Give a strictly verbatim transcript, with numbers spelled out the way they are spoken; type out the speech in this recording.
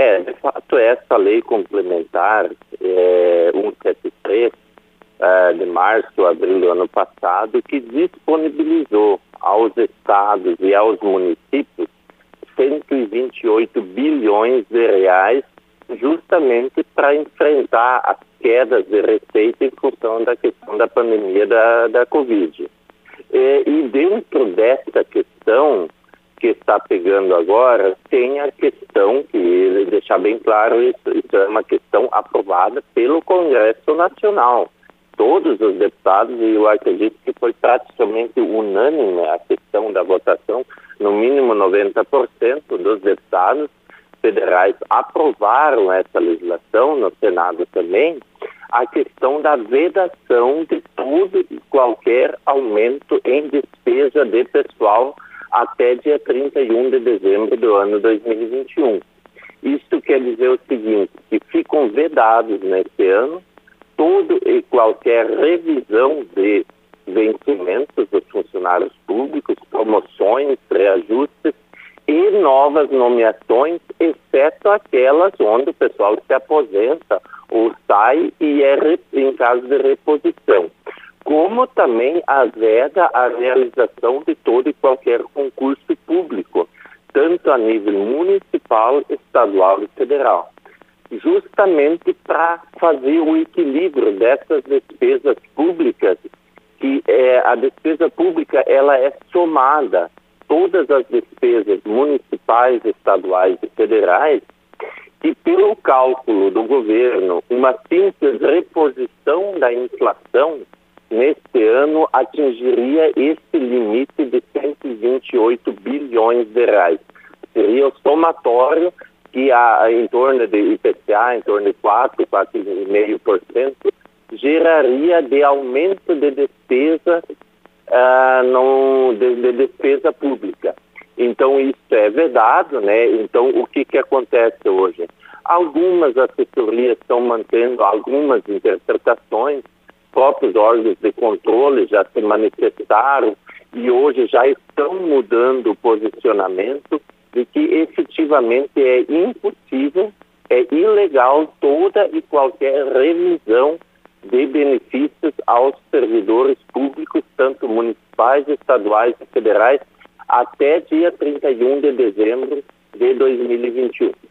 É, de fato, essa lei complementar é, cento e setenta e três, é, de março, abril do ano passado, que disponibilizou aos estados e aos municípios cento e vinte e oito bilhões de reais justamente para enfrentar as quedas de receita em função da questão da pandemia da, da Covid. E, e dentro dessa questão que está pegando agora, tem a questão, que ele deixar bem claro, isso, isso é uma questão aprovada pelo Congresso Nacional. Todos os deputados, e eu acredito que foi praticamente unânime a questão da votação, no mínimo noventa por cento dos deputados federais aprovaram essa legislação, no Senado também, a questão da vedação de tudo e qualquer aumento em despesa de pessoal até dia trinta e um de dezembro do ano dois mil e vinte e um. Isso quer dizer o seguinte, que ficam vedados nesse ano todo e qualquer revisão de vencimentos dos funcionários públicos, promoções, reajustes e novas nomeações, exceto aquelas onde o pessoal se aposenta ou sai e é em caso de reposição. Como também a veda a realização de todo e qualquer concurso público, tanto a nível municipal, estadual e federal. Justamente para fazer o equilíbrio dessas despesas públicas, que é, a despesa pública ela é somada, todas as despesas municipais, estaduais e federais, e pelo cálculo do governo, uma simples reposição da inflação neste ano atingiria esse limite de cento e vinte e oito bilhões de reais. Seria o somatório que a, em torno de I P C A, em torno de quatro, quatro vírgula cinco por cento, geraria de aumento de despesa, uh, no, de, de despesa pública. Então isso é vedado, né? Então o que, que acontece hoje? Algumas assessorias estão mantendo algumas interpretações, próprios órgãos de controle já se manifestaram e hoje já estão mudando o posicionamento de que efetivamente é impossível, é ilegal toda e qualquer revisão de benefícios aos servidores públicos, tanto municipais, estaduais e federais, até dia trinta e um de dezembro de dois mil e vinte e um.